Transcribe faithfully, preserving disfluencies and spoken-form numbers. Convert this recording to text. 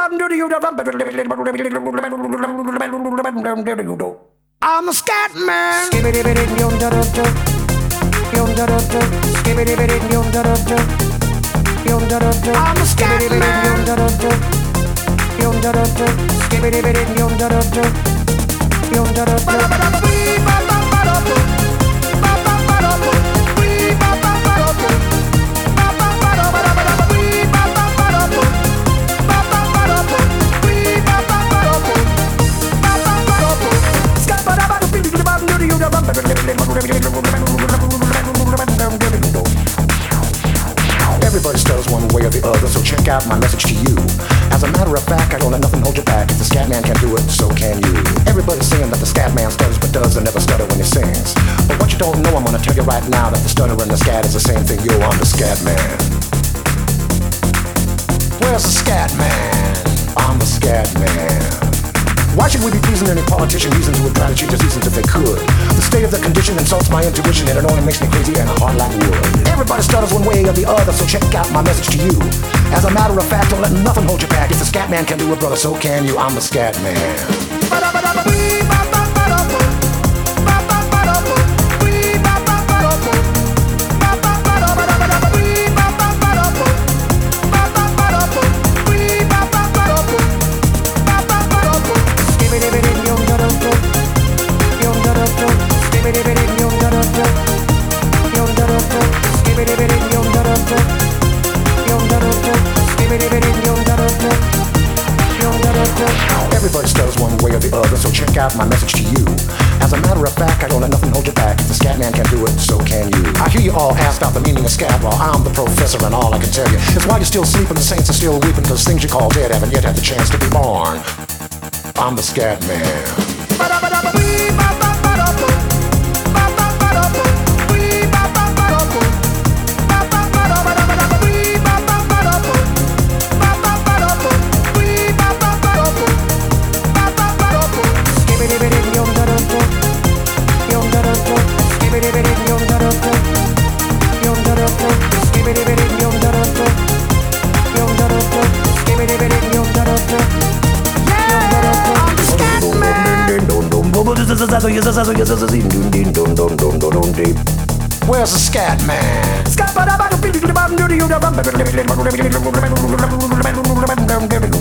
I'm a scat man. I'm a scat Everybody stutters one way or the other, so check out my message to you. As a matter of fact, I don't let nothing hold you back. If the scat man can do it, so can you. Everybody's saying that the scat man stutters but does and never stutter when he sings. But what you don't know, I'm gonna tell you right now, that the stutter and the scat is the same thing. Yo, I'm the scat man. Where's the scat man? I'm the scat man. Why should we be pleasing any politician? Reasons who would try to cheat the seasons if they could. The state of the condition insults my intuition, and it only makes me crazy and hard like wood. Everybody stutters one way or the other, so check out my message to you. As a matter of fact, don't let nothing hold you back. If the scat man can do it, brother, so can you. I'm the scat man. Everybody stutters one way or the other, so check out my message to you. As a matter of fact, I don't let nothing hold you back. If the scat man can do it, so can you. I hear you all ask about the meaning of scat. Well, I'm the professor, and all I can tell you is while you're still sleeping, the saints are still weeping, cause things you call dead haven't yet had the chance to be born. I'm the scat man. Where's the scat man?